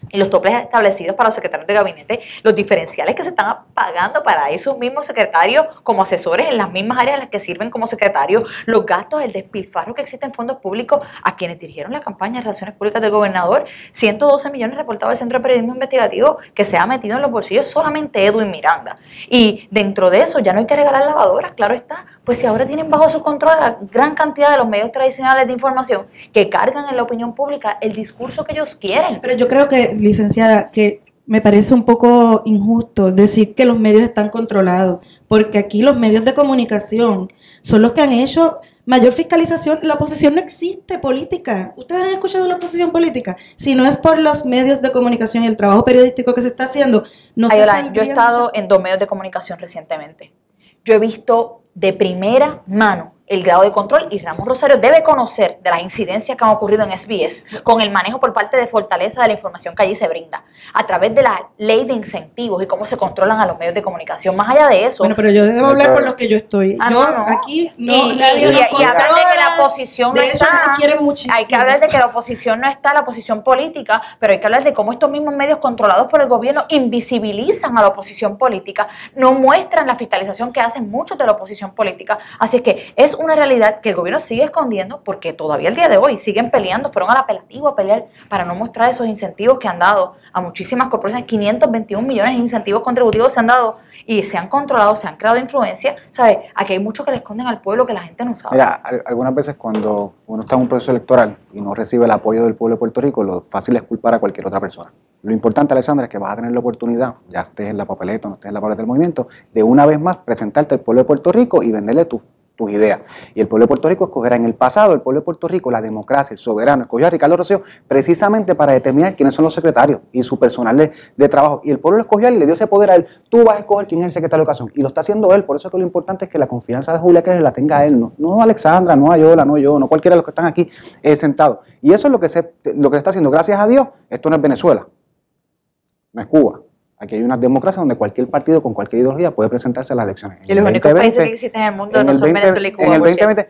y los topes establecidos para los secretarios de gabinete, los diferenciales que se están pagando para esos mismos secretarios como asesores en las mismas áreas en las que sirven como secretarios, los gastos, el despilfarro que existe en fondos públicos a quienes dirigieron la campaña de Relaciones Públicas del gobernador, 112 millones reportados al Centro de Periodismo Investigativo que se ha metido en los bolsillos solamente Edwin Miranda. Y dentro de eso ya no hay que regalar lavadoras, claro está, pues si ahora tienen bajo su control la gran cantidad de los medios tradicionales de información que cargan en la opinión pública el discurso que ellos quieren. Pero yo creo que, licenciada, que me parece un poco injusto decir que los medios están controlados, porque aquí los medios de comunicación son los que han hecho mayor fiscalización. La oposición no existe política. ¿Ustedes han escuchado la oposición política? Si no es por los medios de comunicación y el trabajo periodístico que se está haciendo, no se Ayola, yo he estado en 2 medios de comunicación recientemente. Yo he visto de primera mano el grado de control y Ramón Rosario debe conocer de las incidencias que han ocurrido en SBS con el manejo por parte de Fortaleza de la información que allí se brinda a través de la ley de incentivos y cómo se controlan a los medios de comunicación. Más allá de eso... Bueno, pero yo debo hablar por los que yo estoy. No. Aquí no, y nadie nos hablar de que la oposición no de hecho, está. nos quieren muchísimo. Hay que hablar de que la oposición no está, la oposición política, pero hay que hablar de cómo estos mismos medios controlados por el gobierno invisibilizan a la oposición política, no muestran la fiscalización que hacen muchos de la oposición política. Así es que es una realidad que el gobierno sigue escondiendo porque todavía el día de hoy siguen peleando, fueron al apelativo a pelear para no mostrar esos incentivos que han dado a muchísimas corporaciones. 521 millones en incentivos contributivos se han dado y se han controlado, se han creado influencia. ¿Sabes? Aquí hay mucho que le esconden al pueblo que la gente no sabe. Mira, algunas veces cuando uno está en un proceso electoral y no recibe el apoyo del pueblo de Puerto Rico, lo fácil es culpar a cualquier otra persona. Lo importante, Alexandra, es que vas a tener la oportunidad, ya estés en la papeleta o no estés en la papeleta del movimiento, de una vez más presentarte al pueblo de Puerto Rico y venderle tus ideas. Y el pueblo de Puerto Rico escogerá. En el pasado, el pueblo de Puerto Rico, la democracia, el soberano, escogió a Ricardo Rosselló precisamente para determinar quiénes son los secretarios y su personal de trabajo. Y el pueblo lo escogió a él y le dio ese poder a él. Tú vas a escoger quién es el secretario de Educación. Y lo está haciendo él. Por eso es que lo importante es que la confianza de Julia Keller la tenga él. No Alexandra, no Ayola, no yo, no cualquiera de los que están aquí sentados. Y eso es lo que se está haciendo. Gracias a Dios, esto no es Venezuela. No es Cuba. Aquí hay una democracia donde cualquier partido con cualquier ideología puede presentarse a las elecciones. Y los únicos países que existen en el mundo no son Venezuela y Cuba. En el 2020,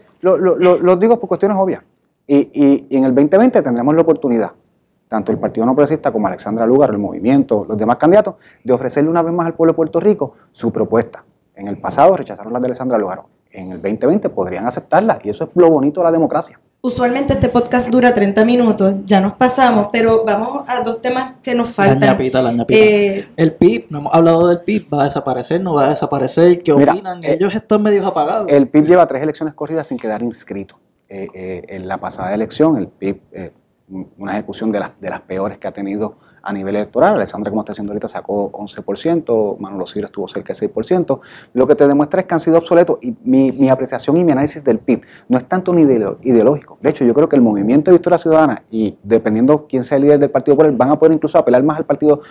lo digo por cuestiones obvias. Y en el 2020 tendremos la oportunidad, tanto el Partido No Progresista como Alexandra Lúgaro, el movimiento, los demás candidatos, de ofrecerle una vez más al pueblo de Puerto Rico su propuesta. En el pasado rechazaron las de Alexandra Lúgaro. En el 2020 podrían aceptarla y eso es lo bonito de la democracia. Usualmente este podcast dura 30 minutos, ya nos pasamos, pero vamos a 2 temas que nos faltan. La ñapita. El PIB, no hemos hablado del PIB, ¿va a desaparecer? ¿No va a desaparecer? ¿Qué opinan? Ellos están medio apagados. El PIB lleva 3 elecciones corridas sin quedar inscrito. En la pasada elección, el PIB, una ejecución de las peores que ha tenido a nivel electoral. Alexandra, como está haciendo ahorita, sacó 11%, Manolo Silva estuvo cerca de 6%. Lo que te demuestra es que han sido obsoletos y mi apreciación y mi análisis del PIB no es tanto ni ideológico. De hecho, yo creo que el movimiento de Victoria Ciudadana y dependiendo quién sea el líder del Partido Popular, van a poder incluso apelar más al partido,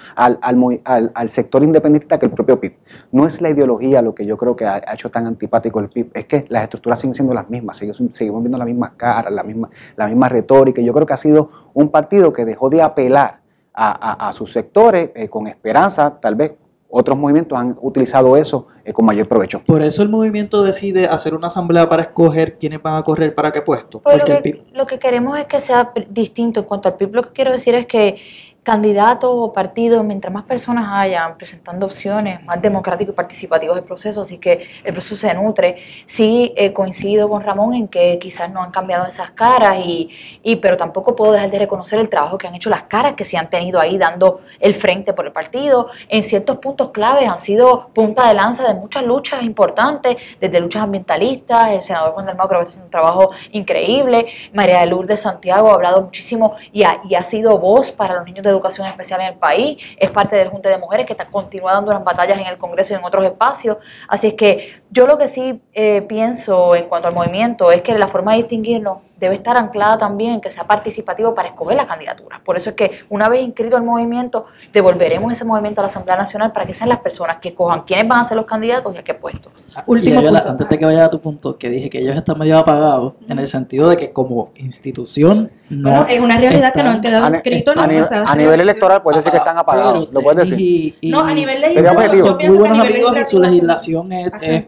al sector independentista que el propio PIB. No es la ideología lo que yo creo que ha hecho tan antipático el PIB, es que las estructuras siguen siendo las mismas, seguimos viendo las mismas caras, la misma retórica. Y yo creo que ha sido un partido que dejó de apelar a sus sectores con esperanza. Tal vez otros movimientos han utilizado eso con mayor provecho. Por eso el movimiento decide hacer una asamblea para escoger quiénes van a correr para qué puesto. Pues lo que queremos es que sea distinto. En cuanto al PIB, lo que quiero decir es que candidatos o partidos, mientras más personas hayan presentando opciones, más democrático y participativo es el proceso, así que el proceso se nutre. Sí, coincido con Ramón en que quizás no han cambiado esas caras, pero tampoco puedo dejar de reconocer el trabajo que han hecho las caras que se han tenido ahí dando el frente por el partido. En ciertos puntos claves han sido punta de lanza de muchas luchas importantes, desde luchas ambientalistas. El senador Juan Dalmau creo que está haciendo un trabajo increíble. María de Lourdes Santiago ha hablado muchísimo y ha sido voz para los niños de educación especial en el país, es parte del Junta de Mujeres que continúa dando unas batallas en el Congreso y en otros espacios. Así es que yo lo que sí pienso en cuanto al movimiento es que la forma de distinguirnos debe estar anclada también en que sea participativo para escoger las candidaturas. Por eso es que una vez inscrito el movimiento, devolveremos ese movimiento a la Asamblea Nacional para que sean las personas que escojan quiénes van a ser los candidatos y a qué puesto. Último punto. Antes de que vaya a tu punto, que dije que ellos están medio apagados, en el sentido de que como institución no. Bueno, es una realidad que no han quedado inscritos en las pasadas. A nivel electoral puede decir que están apagados, lo puedes decir. No, a nivel son legislativo. muy buenos amigos y su legislación es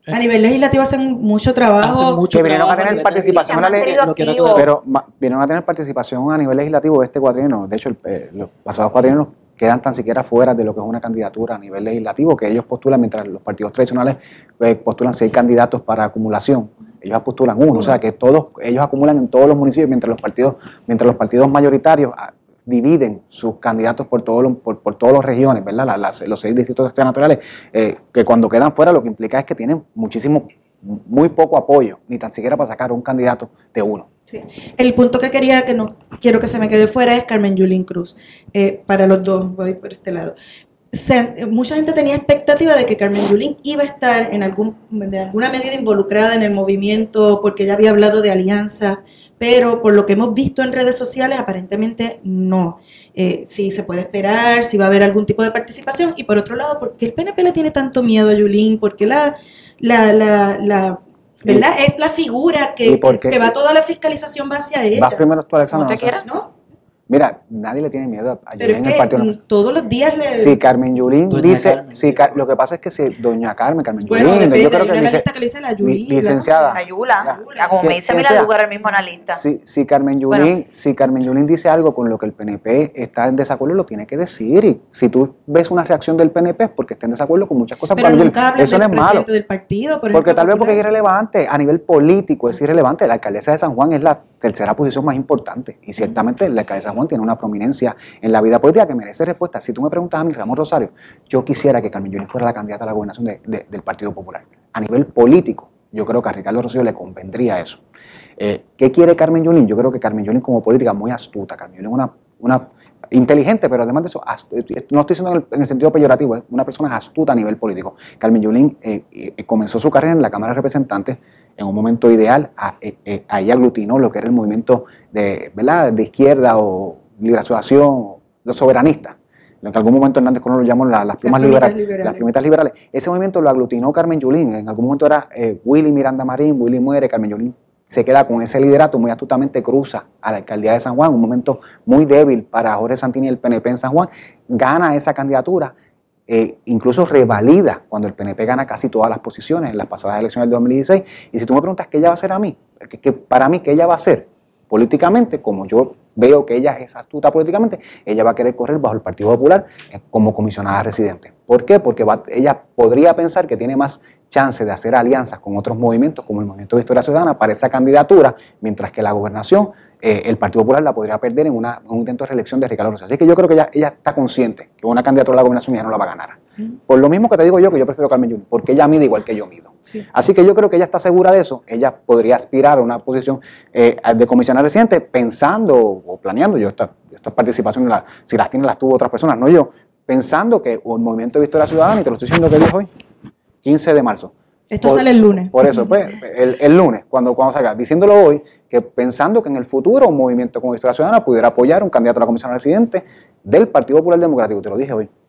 A nivel legislativo hacen mucho Hacen trabajo. mucho Que vinieron a trabajo tener nivel participación legislativo. en la ley, Lo quiero activo. aclarar. pero vinieron a tener participación a nivel legislativo de este cuatrienio. De hecho, los pasados cuatrienios quedan tan siquiera fuera de lo que es una candidatura a nivel legislativo, que ellos postulan, mientras los partidos tradicionales postulan 6 candidatos para acumulación, ellos postulan uno, o sea que ellos acumulan en todos los municipios, mientras los partidos mayoritarios dividen sus candidatos por todas las regiones, ¿verdad? Los 6 distritos senatoriales, que cuando quedan fuera lo que implica es que tienen muy poco apoyo, ni tan siquiera para sacar un candidato de uno. Sí. El punto que no quiero que se me quede fuera es Carmen Yulín Cruz. Para los dos, voy por este lado. Mucha gente tenía expectativa de que Carmen Yulín iba a estar de alguna medida involucrada en el movimiento porque ella había hablado de alianzas, pero por lo que hemos visto en redes sociales aparentemente no. Si se puede esperar, si va a haber algún tipo de participación, y por otro lado, ¿por qué el PNP le tiene tanto miedo a Yulín? ¿Por qué ¿verdad? Es la figura que va toda la fiscalización va hacia ella. Vas primero tú, Alexandra. Como te quieras. ¿No? Mira, nadie le tiene miedo a Pero Yulín es en el partido. que todos los días le... Si Carmen Yulín Doña dice, Carmen. lo que pasa es que si doña Carmen Bueno, Yulín, depende, yo creo hay que una analista que le dice la Yulín. licenciada. Ayula, Ya. como me dice ¿Quién Mira sea? Lugar, el mismo analista. Si Carmen Yulín dice algo con lo que el PNP está en desacuerdo, lo tiene que decir. Y si tú ves una reacción del PNP es porque está en desacuerdo con muchas cosas. Pero Carmen nunca Yulín. hablan Eso del no es malo. presidente del partido, por Porque ejemplo, tal vez porque es popular. irrelevante, a nivel político es irrelevante. La alcaldesa de San Juan es la tercera posición más importante y ciertamente la alcaldesa de San Juan tiene una prominencia en la vida política que merece respuesta. Si tú me preguntas a mí, Ramón Rosario, yo quisiera que Carmen Yulín fuera la candidata a la gobernación del Partido Popular. A nivel político, yo creo que a Ricardo Rosselló le convendría eso. ¿Qué quiere Carmen Yulín? Yo creo que Carmen Yulín como política muy astuta. Carmen Yulín es una inteligente, pero además de eso, no estoy diciendo en el sentido peyorativo, es una persona astuta a nivel político. Carmen Yulín comenzó su carrera en la Cámara de Representantes en un momento ideal, ahí aglutinó lo que era el movimiento ¿verdad? De izquierda o liberación, los soberanistas, lo que en algún momento Hernández Colón lo llamó las plumas liberales. Las plumitas liberales. Ese movimiento lo aglutinó Carmen Yulín, en algún momento era Willy Miranda Marín, Willy muere, Carmen Yulín se queda con ese liderato, muy astutamente cruza a la alcaldía de San Juan, un momento muy débil para Jorge Santini y el PNP en San Juan, gana esa candidatura, incluso revalida cuando el PNP gana casi todas las posiciones en las pasadas elecciones del 2016. Y si tú me preguntas qué ella va a hacer a mí, que para mí, ¿qué ella va a hacer? Políticamente, como yo veo que ella es astuta políticamente, ella va a querer correr bajo el Partido Popular como comisionada residente. ¿Por qué? Porque ella podría pensar que tiene más chance de hacer alianzas con otros movimientos, como el Movimiento de Victoria Ciudadana, para esa candidatura, mientras que la gobernación, el Partido Popular la podría perder en un intento de reelección de Ricardo Rosselló. Así que yo creo que ella está consciente que una candidatura a la gobernación ya no la va a ganar. Por lo mismo que te digo yo, que yo prefiero a Carmen Yulín, porque ella mide igual que yo mido. Sí. Así que yo creo que ella está segura de eso. Ella podría aspirar a una posición de comisionada residente pensando o planeando, estas participaciones, si las tiene, las tuvo otras personas, no yo, pensando que el Movimiento de Victoria Ciudadana, y te lo estoy diciendo que dijo hoy, 15 de marzo. Esto sale el lunes. Por eso, pues, el lunes, cuando salga, diciéndolo hoy, que pensando que en el futuro un movimiento como Victoria Ciudadana pudiera apoyar un candidato a la comisión residente del Partido Popular Democrático, te lo dije hoy.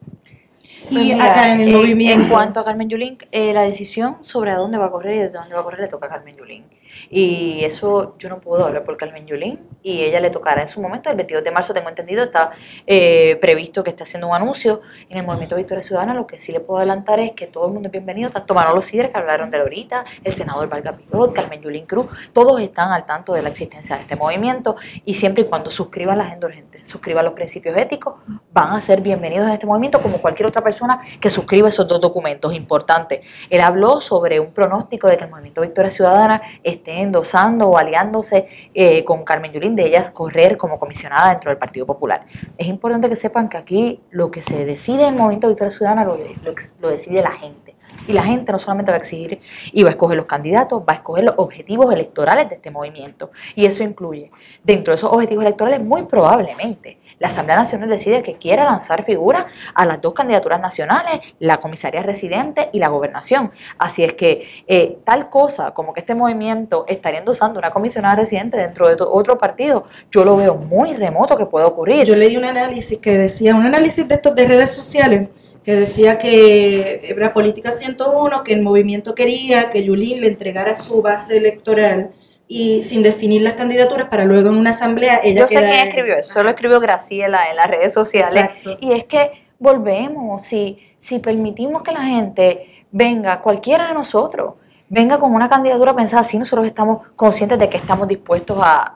Y Pues acá en el movimiento. En cuanto a Carmen Yulín, la decisión sobre a dónde va a correr y de dónde va a correr le toca a Carmen Yulín. Y eso yo no puedo hablar por Carmen Yulín y ella le tocará en su momento. El 22 de marzo, tengo entendido, está previsto que esté haciendo un anuncio en el Movimiento Victoria Ciudadana. Lo que sí le puedo adelantar es que todo el mundo es bienvenido, tanto Manolo Sidre, que hablaron de él ahorita, el senador Vargas Pivot, Carmen Yulín Cruz, todos están al tanto de la existencia de este movimiento y siempre y cuando suscriban la agenda urgente, suscriban los principios éticos, van a ser bienvenidos en este movimiento como cualquier otra persona que suscriba esos dos documentos importantes. Él habló sobre un pronóstico de que el Movimiento Victoria Ciudadana esté endosando o aliándose con Carmen Yulín, de ellas correr como comisionada dentro del Partido Popular. Es importante que sepan que aquí lo que se decide en el Movimiento Victoria Ciudadana lo decide la gente. Y la gente no solamente va a exigir y va a escoger los candidatos, va a escoger los objetivos electorales de este movimiento. Y eso incluye, dentro de esos objetivos electorales, muy probablemente, la Asamblea Nacional decide que quiera lanzar figuras a las dos candidaturas nacionales, la comisaría residente y la gobernación. Así es que tal cosa como que este movimiento estaría endosando una comisionada residente dentro de otro partido, yo lo veo muy remoto que pueda ocurrir. Yo leí un análisis que decía, un análisis de estos de redes sociales, que decía que era Política 101, que el movimiento quería que Yulín le entregara su base electoral y sin definir las candidaturas para luego en una asamblea ella Yo sé quedara quién escribió eso, solo escribió Graciela en las redes sociales. Exacto. Y es que volvemos, si permitimos que la gente venga, cualquiera de nosotros, venga con una candidatura pensada, sí, nosotros estamos conscientes de que estamos dispuestos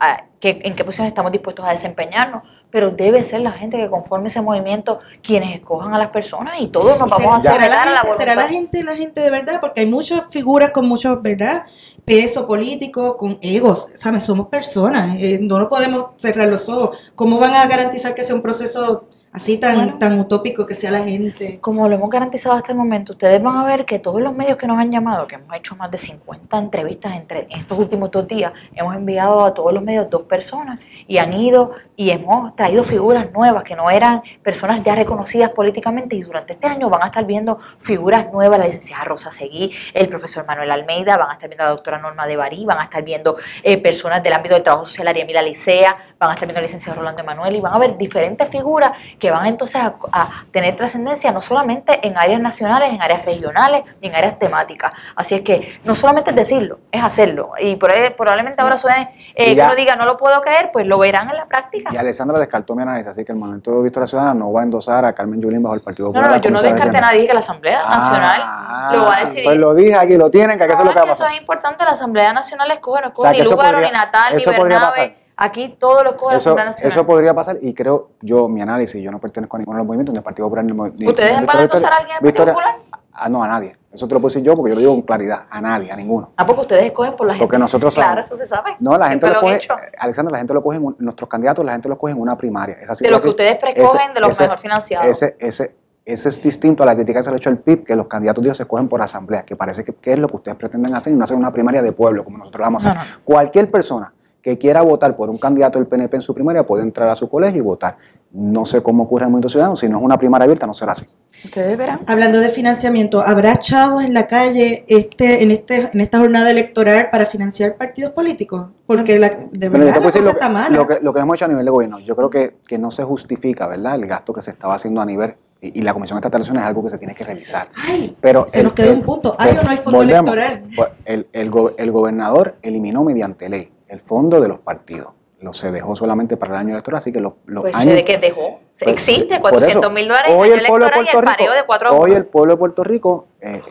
en qué posiciones estamos dispuestos a desempeñarnos, pero debe ser la gente que conforme ese movimiento quienes escojan a las personas y todos nos vamos a ¿Será someter a la voluntad. ¿Será la gente de verdad? Porque hay muchas figuras con mucho, ¿verdad?, peso político, con egos, ¿sabes? Somos personas, no nos podemos cerrar los ojos. ¿Cómo van a garantizar que sea un proceso así tan utópico que sea la gente? Como lo hemos garantizado hasta el momento, ustedes van a ver que todos los medios que nos han llamado, que hemos hecho más de 50 entrevistas en estos últimos 2 días, hemos enviado a todos los medios 2 personas y han ido y hemos traído figuras nuevas que no eran personas ya reconocidas políticamente, y durante este año van a estar viendo figuras nuevas, la licenciada Rosa Seguí, el profesor Manuel Almeida, van a estar viendo a la doctora Norma de Barí, van a estar viendo personas del ámbito del trabajo social, Ariemila Licea, van a estar viendo al licenciado Rolando Emanuel, y van a ver diferentes figuras que van entonces a tener trascendencia no solamente en áreas nacionales, en áreas regionales y en áreas temáticas. Así es que no solamente es decirlo, es hacerlo. Y probablemente ahora suene que uno diga no lo puedo creer, pues lo verán en la práctica. Y Alessandra descartó mi análisis, así que el Movimiento de Victoria Ciudadana no va a endosar a Carmen Yulín bajo el Partido Popular. No, yo no descarté a nadie, que la Asamblea Nacional lo va a decidir. Pues lo dije aquí, lo tienen, que eso es lo que va a pasar. Eso es importante, la Asamblea Nacional escoge, no escoge ni Lúgaro, ni Natal, ni Bernabe. Aquí todo lo escoge la Asamblea Nacional. Eso podría pasar, y creo yo, mi análisis, yo no pertenezco a ninguno de los movimientos, ni al Partido Popular, ni ¿Ustedes van a endosar a alguien del Partido Popular? No, a nadie. Eso te lo puedo decir yo porque yo lo digo con claridad. A nadie, a ninguno. Porque ustedes escogen por la gente. Porque nosotros Claro, eso se sabe. No, la gente lo coge. hecho. Alexandra, la gente lo coge nuestros candidatos, la gente lo coge en una primaria. Es así, de los que ustedes preescogen, de los mejor financiados. Ese es distinto a la crítica que se le ha hecho al PIB, que los candidatos de ellos se escogen por asamblea, que parece que es lo que ustedes pretenden hacer y no hacer una primaria de pueblo, como nosotros la vamos a hacer. No. Cualquier persona que quiera votar por un candidato del PNP en su primaria puede entrar a su colegio y votar. No sé cómo ocurre en el Movimiento Ciudadano, si no es una primaria abierta, no será así. Ustedes verán. Hablando de financiamiento, ¿habrá chavos en la calle en esta jornada electoral para financiar partidos políticos? Porque de verdad la cosa está mala. Lo que hemos hecho a nivel de gobierno, yo creo que no se justifica, ¿verdad?, el gasto que se estaba haciendo a nivel, y la Comisión Estatal de Elecciones es algo que se tiene que revisar. Pero nos queda un punto. ¿Hay o no hay fondo electoral? Pues, el gobernador eliminó mediante ley el fondo de los partidos. Se dejó solamente para el año electoral, así que los años... ¿De qué dejó? Existe $400,000 en el año electoral y el pareo de 4 a 1. Hoy el pueblo de Puerto Rico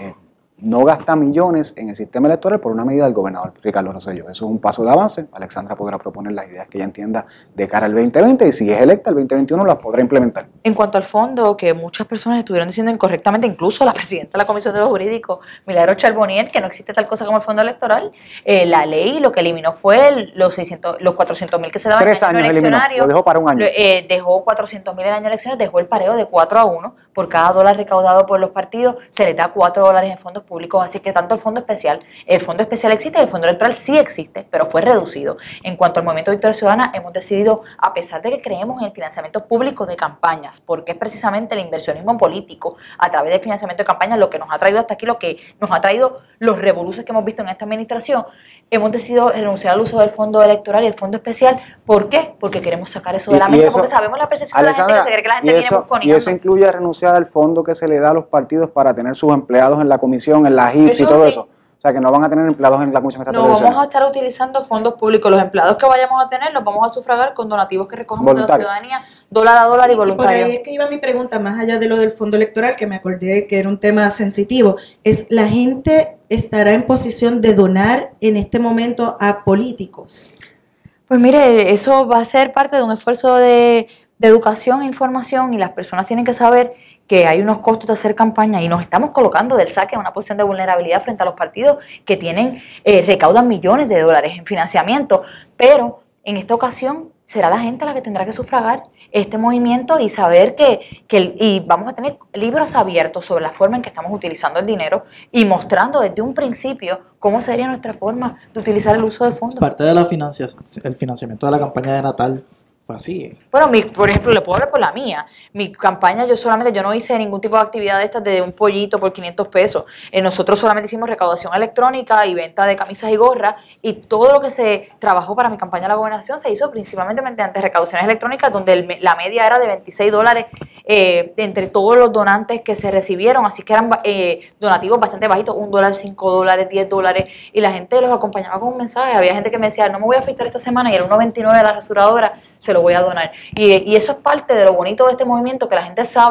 no gasta millones en el sistema electoral por una medida del gobernador Ricardo Rosselló. Eso es un paso de avance. Alexandra podrá proponer las ideas que ella entienda de cara al 2020, y si es electa el 2021 las podrá implementar. En cuanto al fondo, que muchas personas estuvieron diciendo incorrectamente, incluso la presidenta de la Comisión de los Jurídicos, Milagros Charbonnier, que no existe tal cosa como el fondo electoral, la ley lo que eliminó fue los $400,000 que se daban en el año eleccionario. Lo dejó para un año. Dejó $400,000 en el año eleccionario, dejó el pareo de 4 a 1. Por cada dólar recaudado por los partidos se les da $4 en fondos públicos. Así que tanto el fondo especial existe, y el fondo electoral sí existe, pero fue reducido. En cuanto al Movimiento Victoria Ciudadana, hemos decidido, a pesar de que creemos en el financiamiento público de campañas, porque es precisamente el inversionismo político a través del financiamiento de campañas lo que nos ha traído hasta aquí, lo que nos ha traído los revoluciones que hemos visto en esta administración, hemos decidido renunciar al uso del fondo electoral y el fondo especial. ¿Por qué? Porque queremos sacar eso de la mesa, porque sabemos la percepción de la gente, que se cree que la gente viene busconeando. Y eso incluye renunciar al fondo que se le da a los partidos para tener sus empleados en la comisión, en la HIPS y todo eso. O sea, que no van a tener empleados en la Comisión Estatal de Elecciones. No, vamos a estar utilizando fondos públicos. Los empleados que vayamos a tener los vamos a sufragar con donativos que recojamos de la ciudadanía, dólar a dólar y voluntarios. Por ahí es que iba mi pregunta, más allá de lo del fondo electoral, que me acordé que era un tema sensitivo, es: ¿la gente estará en posición de donar en este momento a políticos? Pues mire, eso va a ser parte de un esfuerzo de educación e información, y las personas tienen que saber que hay unos costos de hacer campaña, y nos estamos colocando del saque en una posición de vulnerabilidad frente a los partidos que recaudan millones de dólares en financiamiento, pero en esta ocasión será la gente la que tendrá que sufragar este movimiento y saber y vamos a tener libros abiertos sobre la forma en que estamos utilizando el dinero y mostrando desde un principio cómo sería nuestra forma de utilizar el uso de fondos. Parte de el financiamiento de la campaña de Natal fue así. Bueno, por ejemplo, le puedo hablar por la mía. Mi campaña, yo no hice ningún tipo de actividad de estas de un pollito por $500. Nosotros solamente hicimos recaudación electrónica y venta de camisas y gorras, y todo lo que se trabajó para mi campaña de la gobernación se hizo principalmente mediante recaudaciones electrónicas, donde la media era de $26 entre todos los donantes que se recibieron, así que eran donativos bastante bajitos, $1, $5, $10, y la gente los acompañaba con un mensaje. Había gente que me decía, no me voy a afeitar esta semana, y el $1.29 de la rasuradora se lo voy a donar. Y eso es parte de lo bonito de este movimiento, que la gente sabe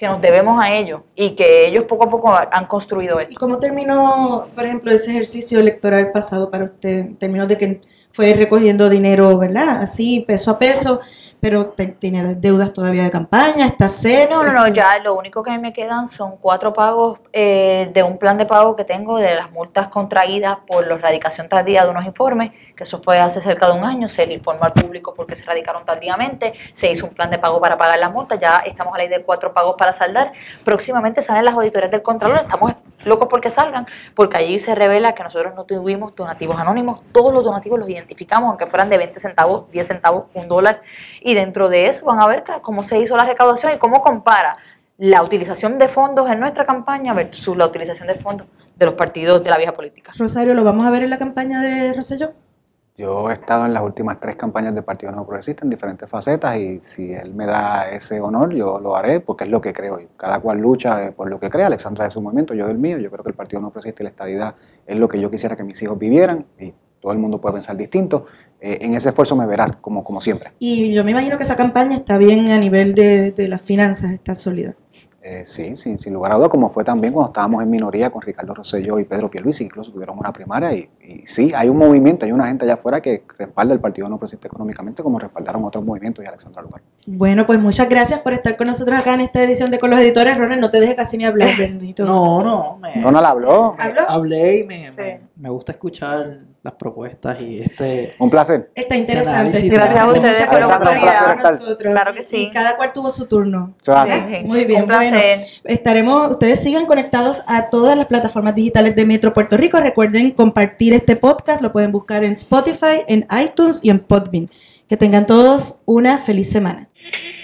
que nos debemos a ellos y que ellos poco a poco han construido ¿Y esto. cómo terminó, por ejemplo, ese ejercicio electoral pasado para usted, en términos de que fue recogiendo dinero, ¿verdad? Así, peso a peso, pero tiene deudas todavía de campaña, está cero. No, ya lo único que me quedan son 4 pagos de un plan de pago que tengo de las multas contraídas por la radicación tardía de unos informes, que eso fue hace cerca de un año, se le informó al público porque se radicaron tardíamente, se hizo un plan de pago para pagar las multas, ya estamos a la ley de 4 pagos para saldar, próximamente salen las auditorías del Contralor, estamos locos porque salgan, porque allí se revela que nosotros no tuvimos donativos anónimos, todos los donativos los identificamos, aunque fueran de 20 centavos, 10 centavos, $1, y dentro de eso van a ver cómo se hizo la recaudación y cómo compara la utilización de fondos en nuestra campaña versus la utilización de fondos de los partidos de la vieja política. Rosario, ¿lo vamos a ver en la campaña de Rosselló? Yo he estado en las últimas 3 campañas del Partido Nuevo Progresista en diferentes facetas y si él me da ese honor, yo lo haré porque es lo que creo. Cada cual lucha por lo que crea. Alexandra de su movimiento, yo del mío. Yo creo que el Partido Nuevo Progresista y la estadidad es lo que yo quisiera que mis hijos vivieran y todo el mundo puede pensar distinto. En ese esfuerzo me verás como siempre. Y yo me imagino que esa campaña está bien a nivel de las finanzas, está sólida. Sí, sin lugar a dudas, como fue también cuando estábamos en minoría con Ricardo Rosselló y Pedro Pierluisi, incluso tuvieron una primaria y sí, hay un movimiento, hay una gente allá afuera que respalda el Partido No Progresista económicamente como respaldaron otros movimientos y Alexandra Lugar. Bueno, pues muchas gracias por estar con nosotros acá en esta edición de Con los Editores. Ronald, no te dejes casi ni hablar, bendito. No, Ronald habló. ¿Habló? hablé y Sí. me gusta escuchar las propuestas y Un placer. Está interesante. Análisis. Gracias a ustedes Muchas por la gracias oportunidad. estar con nosotros. Claro que sí. Y cada cual tuvo su turno. Se va a hacer. ¿Eh? Muy bien, Un placer. Ustedes sigan conectados a todas las plataformas digitales de Metro Puerto Rico. Recuerden compartir este podcast, lo pueden buscar en Spotify, en iTunes y en Podbean. Que tengan todos una feliz semana.